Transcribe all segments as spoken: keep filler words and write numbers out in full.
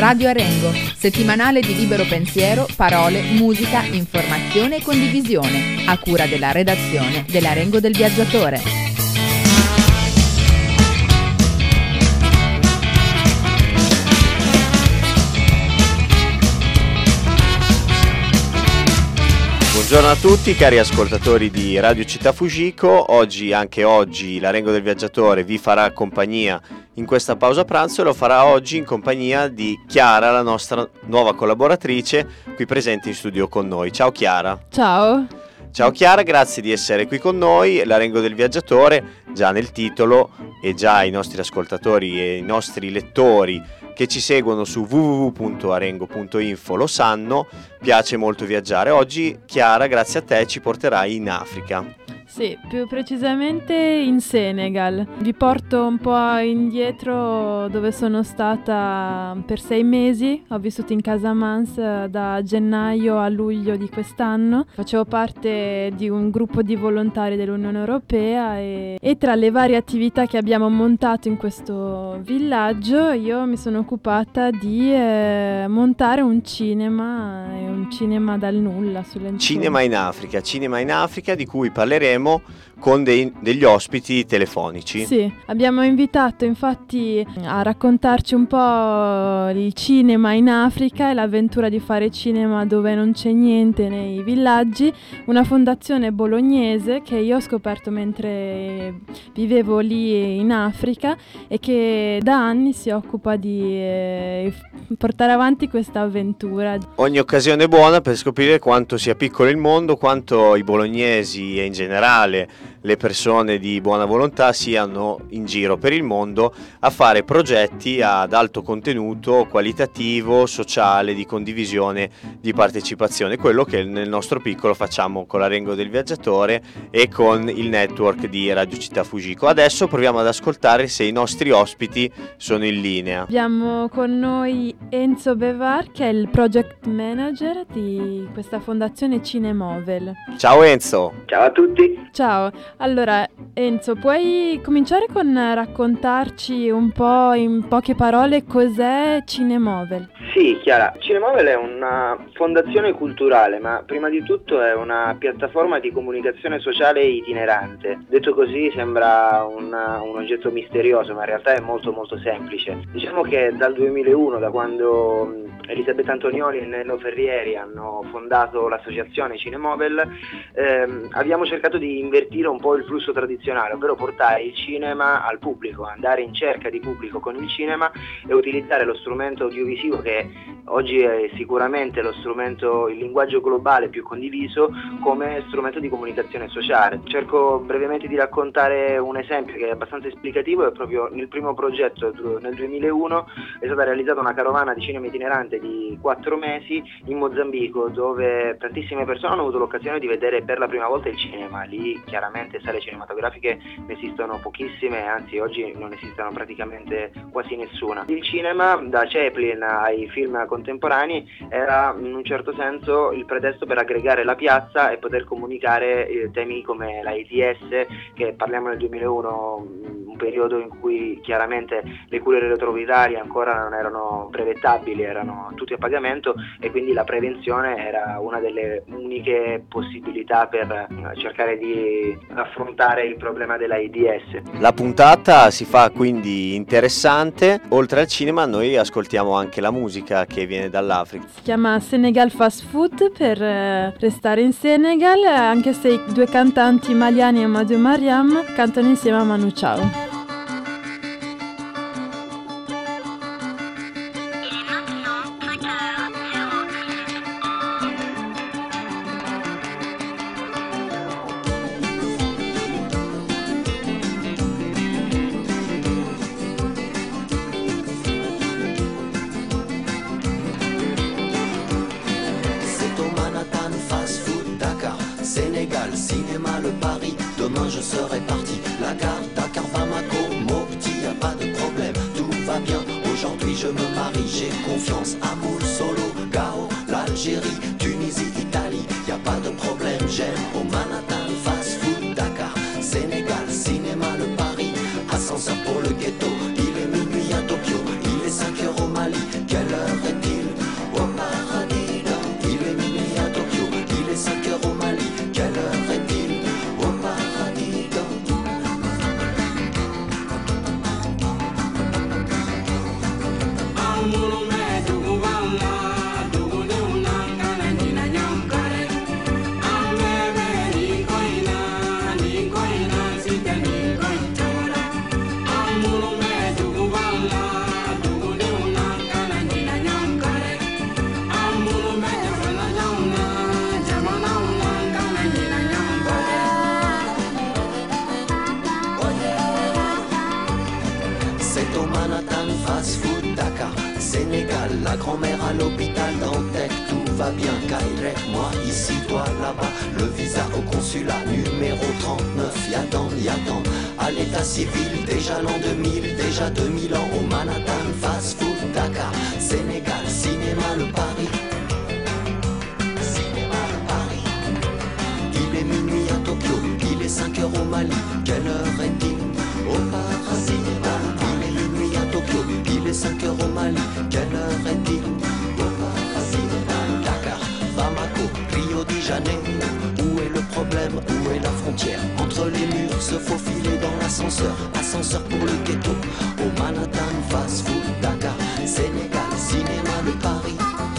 Radio Arengo, settimanale di libero pensiero, parole, musica, informazione e condivisione, a cura della redazione dell'Arengo del Viaggiatore. Buongiorno a tutti cari ascoltatori di Radio Città Fujiko. Oggi, anche oggi, l'Arengo del Viaggiatore vi farà compagnia in questa pausa pranzo e lo farà oggi in compagnia di Chiara, la nostra nuova collaboratrice qui presente in studio con noi. Ciao Chiara. Ciao. Ciao Chiara, grazie di essere qui con noi. L'Arengo del Viaggiatore, già nel titolo e già i nostri ascoltatori e i nostri lettori che ci seguono su w w w punto arengo punto info lo sanno, piace molto viaggiare. Oggi Chiara, grazie a te, ci porterai in Africa. Sì, più precisamente in Senegal. Vi porto un po' indietro dove sono stata per sei mesi. Ho vissuto in Casamance da gennaio a luglio di quest'anno. Facevo parte di un gruppo di volontari dell'Unione Europea e, e tra le varie attività che abbiamo montato in questo villaggio io mi sono occupata di eh, montare un cinema, un cinema dal nulla. Cinema in Africa, cinema in Africa di cui parleremo con dei, degli ospiti telefonici. Sì, abbiamo invitato infatti a raccontarci un po' il cinema in Africa e l'avventura di fare cinema dove non c'è niente nei villaggi, una fondazione bolognese che io ho scoperto mentre vivevo lì in Africa e che da anni si occupa di eh, portare avanti questa avventura. Ogni occasione è buona per scoprire quanto sia piccolo il mondo, quanto i bolognesi e in generale le persone di buona volontà siano in giro per il mondo a fare progetti ad alto contenuto qualitativo, sociale, di condivisione, di partecipazione, quello che nel nostro piccolo facciamo con l'Arengo del Viaggiatore e con il network di Radio Città Fujiko. Adesso proviamo ad ascoltare se i nostri ospiti sono in linea. Abbiamo con noi Enzo Bevar, che è il project manager di questa fondazione Cinemovel. Ciao Enzo. Ciao a tutti. Ciao, allora Enzo, puoi cominciare con raccontarci un po' in poche parole cos'è Cinemovel? Sì, Chiara, Cinemovel è una fondazione culturale, ma prima di tutto è una piattaforma di comunicazione sociale itinerante. Detto così sembra una, un oggetto misterioso, ma in realtà è molto molto semplice. Diciamo che dal duemilauno, da quando Elisabetta Antonioli e Nello Ferrieri hanno fondato l'associazione Cinemovel, ehm, abbiamo cercato di invertire un po' il flusso tradizionale, ovvero portare il cinema al pubblico, andare in cerca di pubblico con il cinema e utilizzare lo strumento audiovisivo che oggi è sicuramente lo strumento, il linguaggio globale più condiviso, come strumento di comunicazione sociale. Cerco brevemente di raccontare un esempio che è abbastanza esplicativo. È proprio nel primo progetto nel duemilauno è stata realizzata una carovana di cinema itinerante di quattro mesi in Mozambico, dove tantissime persone hanno avuto l'occasione di vedere per la prima volta il cinema. Lì chiaramente sale cinematografiche ne esistono pochissime, anzi oggi non esistono praticamente quasi nessuna. Il cinema, da Chaplin ai film contemporanei, era in un certo senso il pretesto per aggregare la piazza e poter comunicare eh, temi come l'AIDS, che parliamo nel duemilauno, un periodo in cui chiaramente le cure retrovitali ancora non erano brevettabili, erano tutti a pagamento, e quindi la prevenzione era una delle uniche possibilità per cercare di affrontare il problema dell'AIDS. La puntata si fa quindi interessante. Oltre al cinema noi ascoltiamo anche la musica che viene dall'Africa. Si chiama Senegal Fast Food per eh, restare in Senegal, anche se i due cantanti Maliani e Amadou Mariam cantano insieme a Manu Chao. Sénégal, cinéma, le Paris, demain je serai parti. La gare, Dakar, Bamako, Mopti, y a pas de problème, tout va bien. Aujourd'hui je me marie, j'ai confiance, Amoul, Solo, Gao, l'Algérie, Tunisie, Italie, y a pas de problème, j'aime au Manhattan, fast food, Dakar, Sénégal, cinéma, le Paris, ascenseur pour le ghetto, il est minuit à Tokyo, il est cinq heures au Mali, quelle heure Manhattan, fast food, Dakar, Sénégal, la grand-mère à l'hôpital Dantec, tout va bien, Caire, moi ici, toi là-bas, le visa au consulat numéro trente-neuf, y'attend, y'attend, à l'état civil, déjà l'an deux mille, déjà deux mille ans, au Manhattan, fast food, Dakar, Sénégal, cinéma, le Paris, cinéma, le Paris, il est minuit à Tokyo, il est cinq heures au Mali, quelle heure est-il au paradis? Il est minuit à Tokyo, il est cinq heures au Mali, quelle heure est-il au paradis? Dakar, Bamako, Rio de Janeiro, où est le problème, où est la frontière? Entre les murs, se faufiler dans l'ascenseur, ascenseur pour le ghetto, au Manhattan, fast food, Dakar, Sénégal, cinéma, le Paris.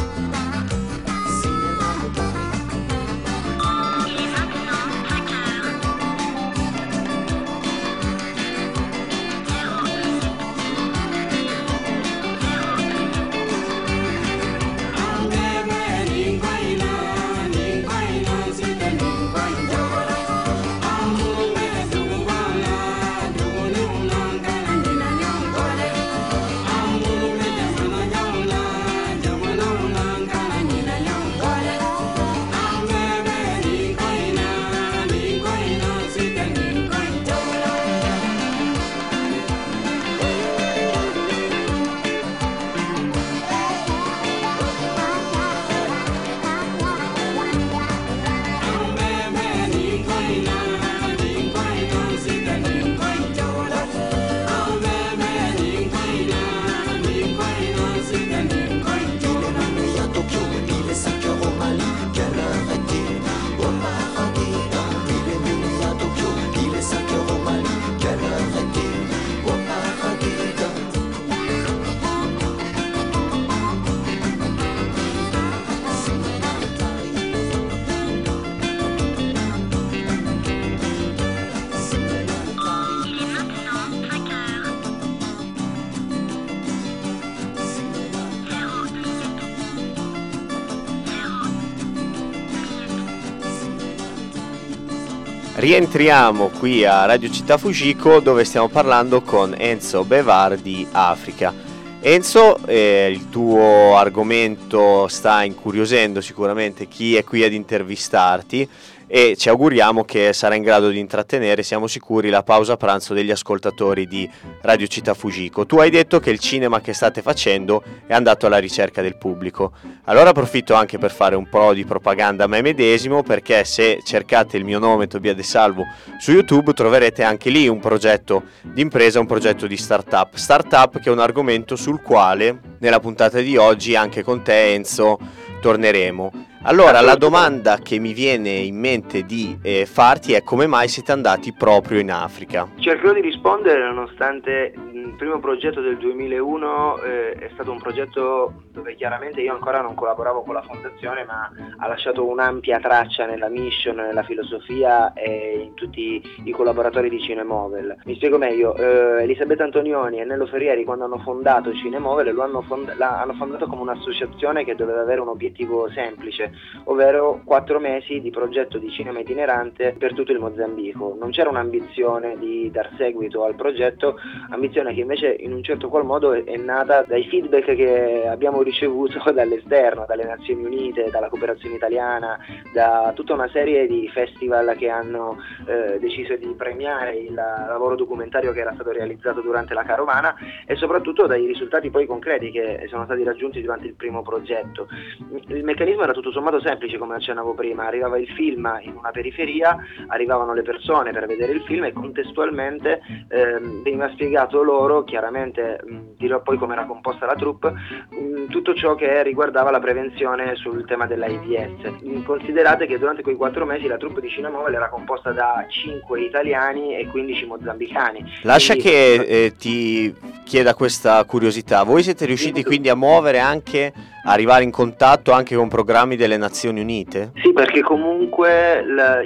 Rientriamo qui a Radio Città Fujiko, dove stiamo parlando con Enzo Bevar di Africa. Enzo, eh, il tuo argomento sta incuriosendo sicuramente chi è qui ad intervistarti e ci auguriamo che sarà in grado di intrattenere, siamo sicuri, la pausa pranzo degli ascoltatori di Radio Città Fujiko. Tu hai detto che il cinema che state facendo è andato alla ricerca del pubblico. Allora approfitto anche per fare un po' di propaganda a me medesimo, perché se cercate il mio nome Tobia De Salvo su YouTube troverete anche lì un progetto di impresa, un progetto di startup. Startup che è un argomento sul quale nella puntata di oggi anche con te, Enzo, torneremo. Allora, la domanda che mi viene in mente di eh, farti è: come mai siete andati proprio in Africa? Cercherò di rispondere, nonostante il primo progetto del duemilauno eh, è stato un progetto dove chiaramente io ancora non collaboravo con la fondazione, ma ha lasciato un'ampia traccia nella mission, nella filosofia e in tutti i collaboratori di Cinemovel. Mi spiego meglio, eh, Elisabetta Antonioni e Nello Ferrieri, quando hanno fondato Cinemovel, lo hanno, fond- la, hanno fondato come un'associazione che doveva avere un obiettivo semplice, ovvero quattro mesi di progetto di cinema itinerante per tutto il Mozambico. Non c'era un'ambizione di dar seguito al progetto, ambizione che invece in un certo qual modo è, è nata dai feedback che abbiamo ricevuto dall'esterno, dalle Nazioni Unite, dalla cooperazione italiana, da tutta una serie di festival che hanno eh, deciso di premiare il lavoro documentario che era stato realizzato durante la carovana, e soprattutto dai risultati poi concreti che sono stati raggiunti durante il primo progetto. Il meccanismo era tutto sommato semplice, come accennavo prima: arrivava il film in una periferia, arrivavano le persone per vedere il film e contestualmente ehm, veniva spiegato loro, chiaramente mh, dirò poi come era composta la troupe, mh, tutto ciò che riguardava la prevenzione sul tema dell'AIDS. Considerate che durante quei quattro mesi la troupe di Cinemovel era composta da cinque italiani e quindici mozambicani. Lascia quindi, che eh, ti chieda questa curiosità: voi siete riusciti quindi a muovere anche, a arrivare in contatto anche con programmi delle Nazioni Unite? Sì, perché comunque la, i,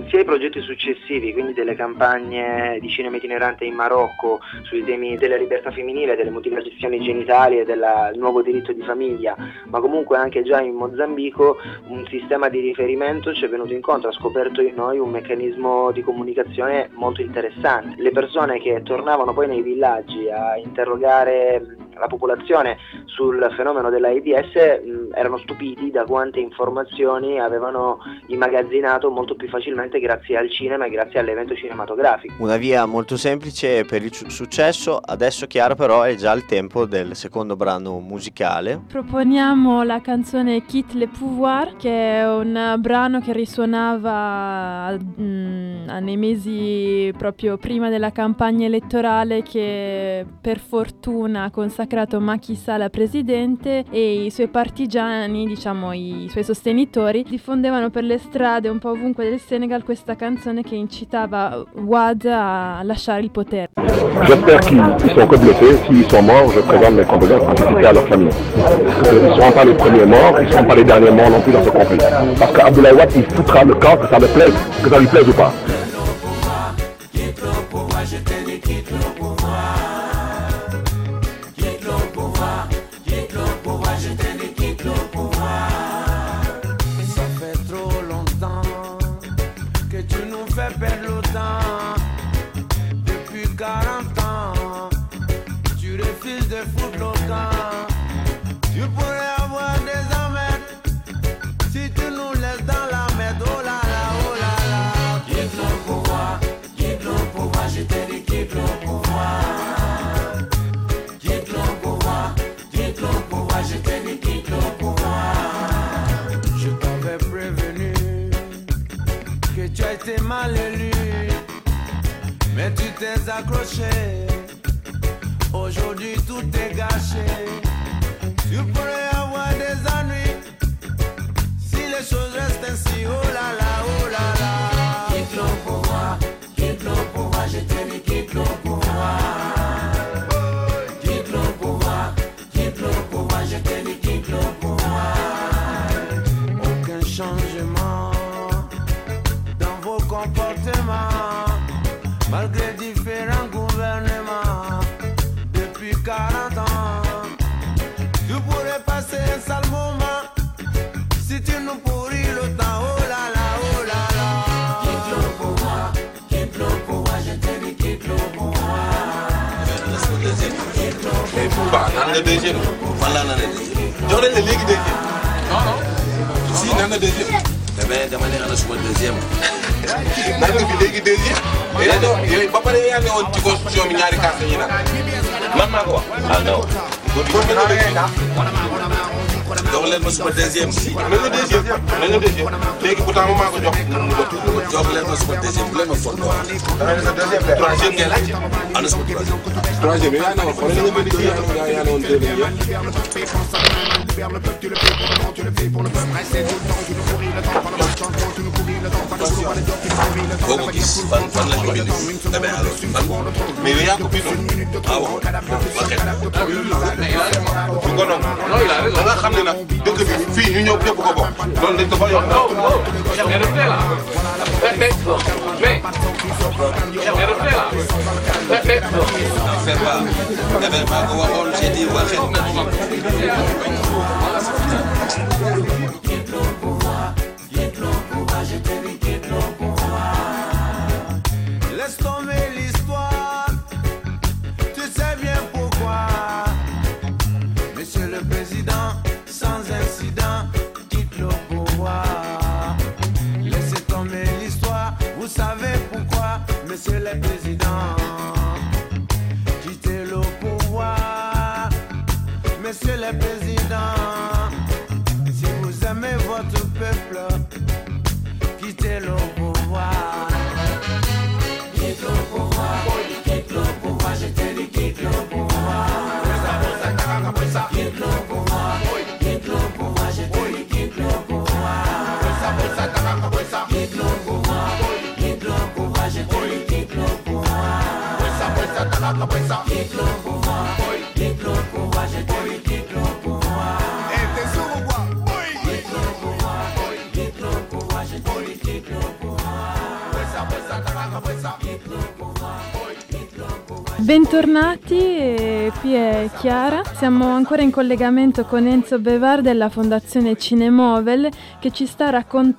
sia i progetti successivi, quindi delle campagne di cinema itinerante in Marocco sui temi della libertà femminile, delle mutilazioni genitali e del nuovo diritto di famiglia, ma comunque anche già in Mozambico un sistema di riferimento ci è venuto incontro, ha scoperto in noi un meccanismo di comunicazione molto interessante. Le persone che tornavano poi nei villaggi a interrogare la popolazione sul fenomeno dell'AIDS mh, erano stupiti da quante informazioni avevano immagazzinato molto più facilmente grazie al cinema e grazie all'evento cinematografico. Una via molto semplice per il successo. Adesso, Chiara, però è già il tempo del secondo brano musicale. Proponiamo la canzone Quitte le pouvoir, che è un brano che risuonava mh, nei mesi proprio prima della campagna elettorale, che per fortuna ha consacrato Macky Sall presidente, e i suoi partigiani, diciamo i suoi sostenitori, diffondevano per le strade un po' ovunque del Senegal questa canzone che incitava Wade a lasciare il potere. J'espère qu'ils sont que blessés. S'ils sont morts, je présente mes condoléances anticipées à leur famille. Ils ne seront pas les premiers morts, ils ne seront pas les derniers morts non plus dans ce conflit. Parce qu'Abdoulaye Wade, il foutra le camp, que ça le plaise, que ça lui plaise ou pas. T'es mal élu, mais tu t'es accroché. Aujourd'hui tout est gâché. Tu pourrais avoir des ennuis si les choses restent ainsi. Oh là là, oh là là. Quitte le pouvoir, quitte le pouvoir, je te dis quitte le pouvoir. Quitte le pouvoir, quitte le pouvoir, je te dis quitte le pouvoir. Aucun changement comportement, malgré différents gouvernements, depuis quarante ans, tu pourrais passer un sale moment, si tu nous pourris le temps, oh là là, oh là là. Quitte le pouvoir, quitte le pouvoir, je te dis quitte le pouvoir. Quitte le pouvoir, nan nga deuxième, wala nan nga deuxième. Jox leen léegi deuxième. Non non. Si nan nga deuxième. Dama dama ne ana suma deuxième. Nan nga fi léegi deuxième. Yooyu ba pare yaa ne woon ci constitution bi ñaari carte yi nag. Man maa ko wax. Ah non. Kon nga deuxième. Jox leen ma suma deuxième si. Na nga deuxième. Na nga deuxième. Léegi pourtant ma maa ko jox. Jox leen ma suma deuxième. Bu leen ma fonto. Dama ne sa deuxième. Troisième ngeen laaj. Ana suma troisième. Troisième yaa ne ma xool nga bëri ci yaa yaa ne woon deuxième yëpp. Le peuple, tu le fais pour le monde, tu le fais pour le peuple. Restez tout le temps, tu nous pourris le temps, pendant le changement, tu nous pourris le temps, pas de souvent les autres, tu nous pourris le temps. Boo gis fan fan lañ ko bind demee alors fan mais yow yaa ko bindoon ah waaw waxee du ko noonu da nga xam ne nag dëkk bi fii ñu ñëw ñëpp ko bokk loolu dañ ko fa yokk perfecto mais perfecto c'est pas dafay maa ko waxoon j'ai dit waxee quitte le pouvoir, quitte le pouvoir, je te dis quitte le pouvoir. Laisse tomber l'histoire, tu sais bien pourquoi. Monsieur le Président, sans incident, quitte le pouvoir. Laissez tomber l'histoire, vous savez pourquoi. Monsieur le Président, quittez le pouvoir. Monsieur le Président, si vous aimez votre peuple, quittez le pouvoir. Quitte le pouvoir, quitte le pouvoir, je te dis quitte le pouvoir. Quitte le pouvoir, quitte le pouvoir, je te dis quitte le pouvoir. Quitte le pouvoir, quitte le pouvoir, je te dis quitte le pouvoir. Quitte le pouvoir, quitte le pouvoir, je te dis quitte le pouvoir. Quitte le pouvoir, quitte le pouvoir, je te dis quitte le pouvoir. Bentornati, eh, qui è Chiara, siamo ancora in collegamento con Enzo Bevar della Fondazione Cinemovel che ci sta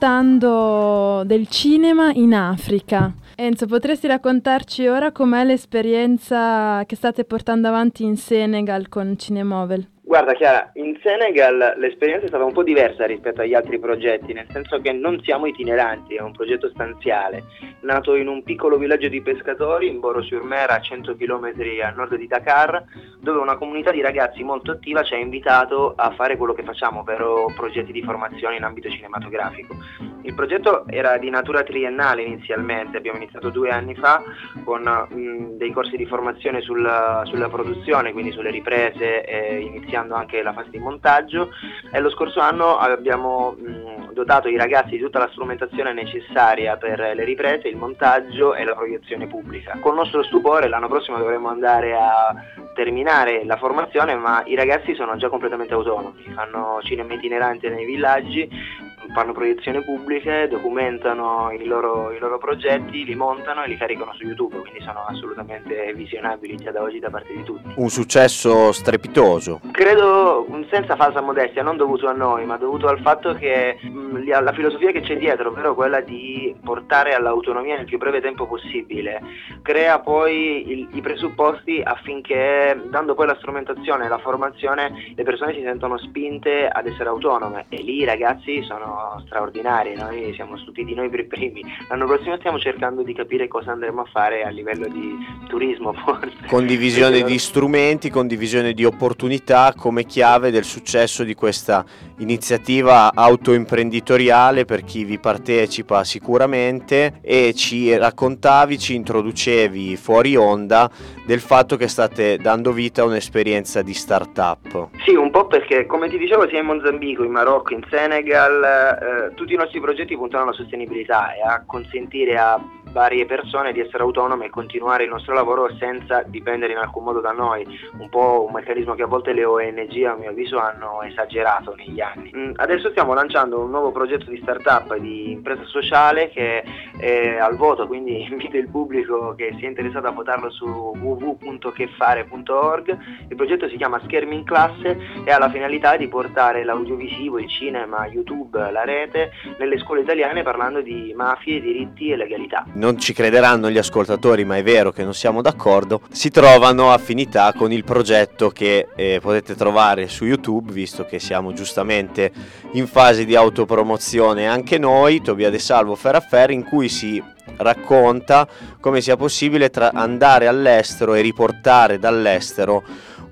raccontando del cinema in Africa. Enzo, potresti raccontarci ora com'è l'esperienza che state portando avanti in Senegal con Cinemovel? Guarda Chiara, in Senegal l'esperienza è stata un po' diversa rispetto agli altri progetti, nel senso che non siamo itineranti, è un progetto stanziale, nato in un piccolo villaggio di pescatori in Boro-sur-Mer, a cento chilometri a nord di Dakar, dove una comunità di ragazzi molto attiva ci ha invitato a fare quello che facciamo, ovvero progetti di formazione in ambito cinematografico. Il progetto era di natura triennale inizialmente, abbiamo iniziato due anni fa con mh, dei corsi di formazione sulla, sulla produzione, quindi sulle riprese, eh, iniziando anche la fase di montaggio, e lo scorso anno abbiamo mh, dotato i ragazzi di tutta la strumentazione necessaria per le riprese, il montaggio e la proiezione pubblica. Con nostro stupore l'anno prossimo dovremo andare a terminare la formazione, ma i ragazzi sono già completamente autonomi, fanno cinema itinerante nei villaggi, fanno proiezioni pubbliche, documentano i loro, i loro progetti, li montano e li caricano su YouTube, quindi sono assolutamente visionabili già da oggi da parte di tutti. Un successo strepitoso. Credo senza falsa modestia, non dovuto a noi, ma dovuto al fatto che mh, la filosofia che c'è dietro, ovvero quella di portare all'autonomia nel più breve tempo possibile, crea poi il, i presupposti affinché, dando poi la strumentazione e la formazione, le persone si sentono spinte ad essere autonome, e lì i ragazzi sono straordinari, noi siamo stupiti noi per i primi. L'anno prossimo stiamo cercando di capire cosa andremo a fare a livello di turismo, forse. Condivisione di strumenti, condivisione di opportunità come chiave del successo di questa iniziativa autoimprenditoriale per chi vi partecipa sicuramente. E ci raccontavi, ci introducevi fuori onda del fatto che state dando vita a un'esperienza di start-up. Sì, un po' perché, come ti dicevo, sia in Mozambico, in Marocco, in Senegal, Eh, tutti i nostri progetti puntano alla sostenibilità e a consentire a varie persone di essere autonome e continuare il nostro lavoro senza dipendere in alcun modo da noi, un po' un meccanismo che a volte le O N G a mio avviso hanno esagerato negli anni. Mm, adesso stiamo lanciando un nuovo progetto di startup di impresa sociale che è al voto, quindi invito il pubblico che sia interessato a votarlo su w w w punto che fare punto org. Il progetto si chiama Schermi in Classe e ha la finalità di portare l'audiovisivo, il cinema, YouTube, la rete nelle scuole italiane, parlando di mafie, diritti e legalità. Non ci crederanno gli ascoltatori, ma è vero che non siamo d'accordo. Si trovano affinità con il progetto che eh, potete trovare su YouTube, visto che siamo giustamente in fase di autopromozione anche noi, Tobia De Salvo Ferraffer, in cui si racconta come sia possibile tra- andare all'estero e riportare dall'estero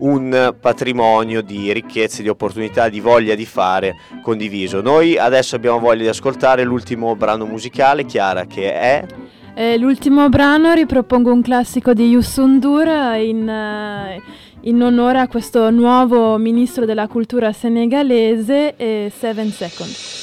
un patrimonio di ricchezze, di opportunità, di voglia di fare condiviso. Noi adesso abbiamo voglia di ascoltare l'ultimo brano musicale, Chiara, che è... Eh, l'ultimo brano ripropongo un classico di Youssou N'Dour in, uh, in onore a questo nuovo ministro della cultura senegalese, eh, Seven Seconds.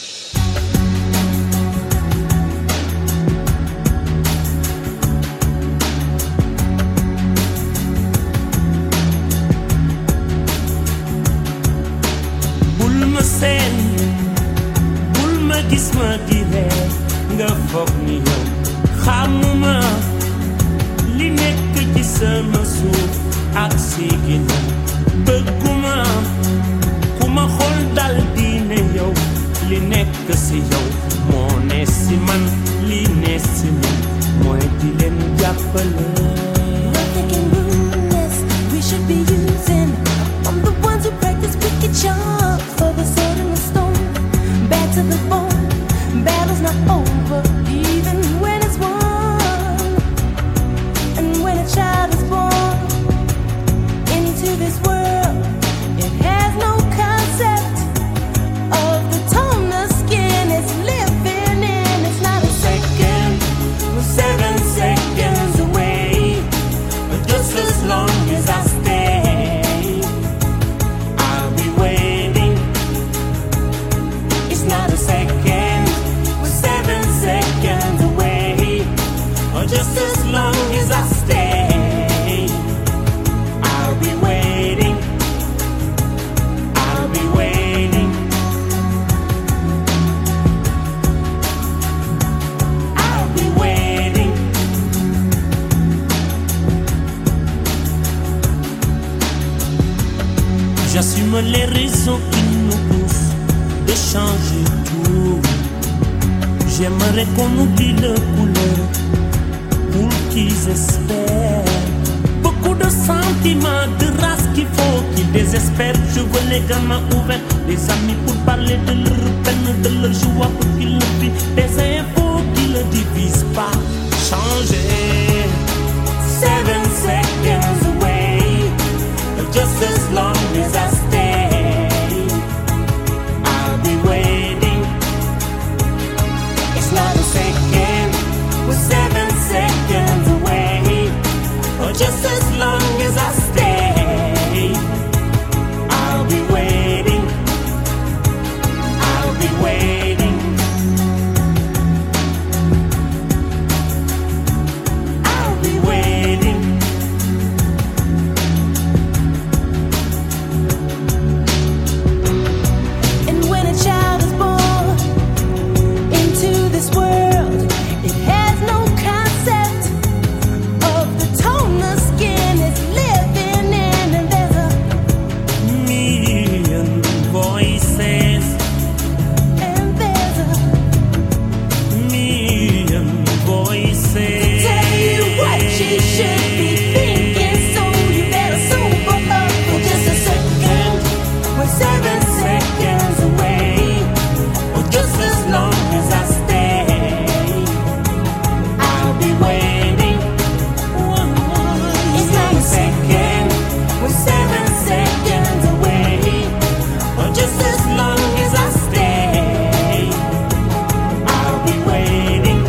bul ma gis ma di ree nga foog ni yow xamuma li nekk ci sama suuf ak si ginnaaw bëgguma ku ma xool dal di ne yow li nekk si yow moo ne si man li ne si man mooy di leen jàppale. We should be using. I'm the ones who practice wicked charm for the sword and the stone. Back to the bone. Battle's not over, even when it's won. And when a child is born into this world, it has no concept of the tone the skin is living in. It's not a second, we're seven seconds away, but just as long as I stay, I'll be waiting. It's not a second, we're seven seconds away, or just as long as I stay, I'll be waiting. I'll be waiting. I'll be waiting. J'assume les raisons qui nous poussent de changer tout. J'aimerais qu'on oublie le couleur pour qu'ils espèrent. Beaucoup de sentiments, de race qu'il faut qu'ils désespèrent. Je veux les gamins ouverts, des amis pour parler de leur peine, de leur joie pour qu'ils le vivent. Des infos qui ne divisent pas. Changer. Seven seconds away, just as long as I stay, I'll be waiting. It's not a second, we're seven seconds away, or just as long as I stay, I'll be waiting, I'll be waiting, I'll be waiting. And when a child is born into this world, it has no concept of the tone the skin is living in. And there's a Million voices, and there's a million voices. tell you what you should be thinking, so you better sober up for just a second. We're seven seconds away, Or just as long as I stay, I'll be waiting. It's not a second, we're seven seconds away. or just as long as I stay, I'll be waiting.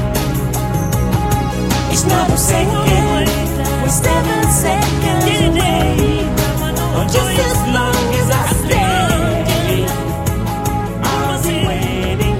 it's not a second, We're seven seconds away. or just as long as I stay, I'll be waiting.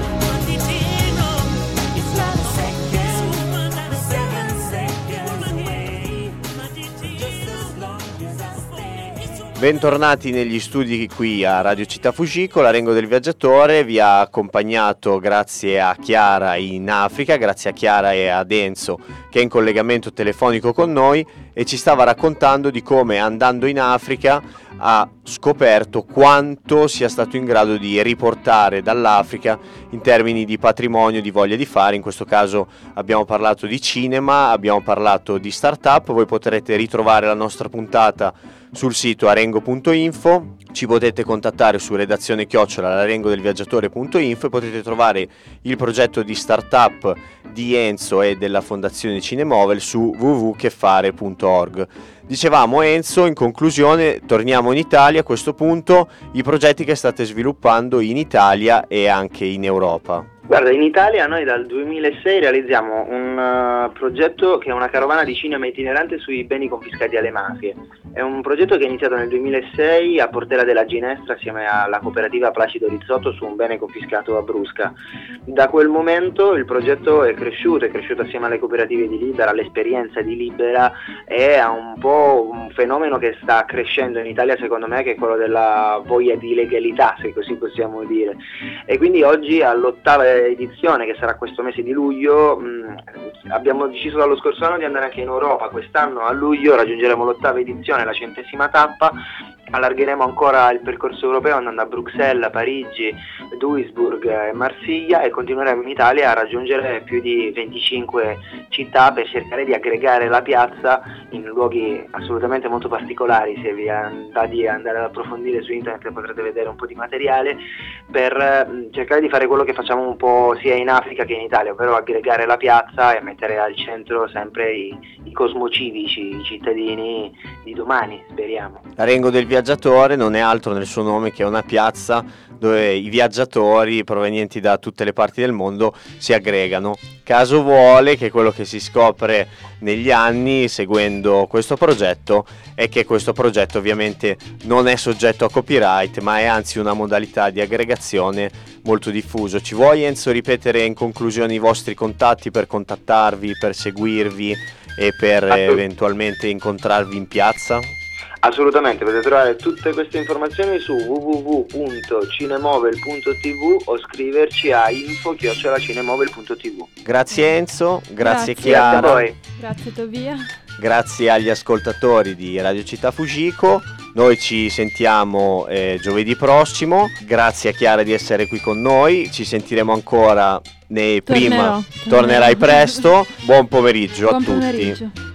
It's not a second, we're seven seconds away. just as long as I stay. Bentornati negli studi qui a Radio Città Fucico. L'Arengo del Viaggiatore vi ha accompagnato grazie a Chiara in Africa, grazie a Chiara e ad Enzo che è in collegamento telefonico con noi e ci stava raccontando di come andando in Africa ha scoperto quanto sia stato in grado di riportare dall'Africa in termini di patrimonio, di voglia di fare. In questo caso abbiamo parlato di cinema, abbiamo parlato di startup. Voi potrete ritrovare la nostra puntata sul sito arengo punto info, ci potete contattare su redazione chiocciola larengodelviaggiatore punto info e potete trovare il progetto di startup di Enzo e della Fondazione Cinemovel su w w w punto che fare punto org. Dicevamo, Enzo, in conclusione torniamo in Italia a questo punto, i progetti che state sviluppando in Italia e anche in Europa. Guarda, in Italia noi dal duemilasei realizziamo un uh, progetto che è una carovana di cinema itinerante sui beni confiscati alle mafie. È un progetto che è iniziato nel duemilasei a Portella della Ginestra assieme alla cooperativa Placido Rizzotto su un bene confiscato a Brusca. Da quel momento il progetto è cresciuto, è cresciuto assieme alle cooperative di Libera, all'esperienza di Libera e a un po' un fenomeno che sta crescendo in Italia secondo me, che è quello della voglia di legalità, se così possiamo dire. E quindi oggi all'ottava edizione, che sarà questo mese di luglio, mh, abbiamo deciso dallo scorso anno di andare anche in Europa. Quest'anno a luglio raggiungeremo l'ottava edizione, la centesima tappa. Allargheremo ancora il percorso europeo andando a Bruxelles, Parigi, Duisburg e Marsiglia e continueremo in Italia a raggiungere più di venticinque città per cercare di aggregare la piazza in luoghi assolutamente molto particolari. Se vi andate ad andare ad approfondire su internet potrete vedere un po' di materiale per cercare di fare quello che facciamo un po' sia in Africa che in Italia, ovvero aggregare la piazza e mettere al centro sempre i, i cosmocivici, i cittadini di domani, speriamo. L'Arengo del Viaggiatore non è altro nel suo nome che una piazza dove i viaggiatori provenienti da tutte le parti del mondo si aggregano. Caso vuole che quello che si scopre negli anni seguendo questo progetto è che questo progetto ovviamente non è soggetto a copyright, ma è anzi una modalità di aggregazione molto diffuso. Ci vuoi, Enzo, ripetere in conclusione i vostri contatti per contattarvi, per seguirvi e per eventualmente incontrarvi in piazza? Assolutamente, potete trovare tutte queste informazioni su w w w punto cinemovel punto t v o scriverci a info chiocciola cinemovel punto t v. Grazie Enzo, grazie, Grazie. Chiara. Grazie a voi. Grazie Tobia. grazie agli ascoltatori di Radio Città Fujiko. Noi ci sentiamo eh, giovedì prossimo, grazie a Chiara di essere qui con noi, ci sentiremo ancora nei Tornerò, prima, tornerò. tornerai presto, buon pomeriggio Buon a tutti. pomeriggio.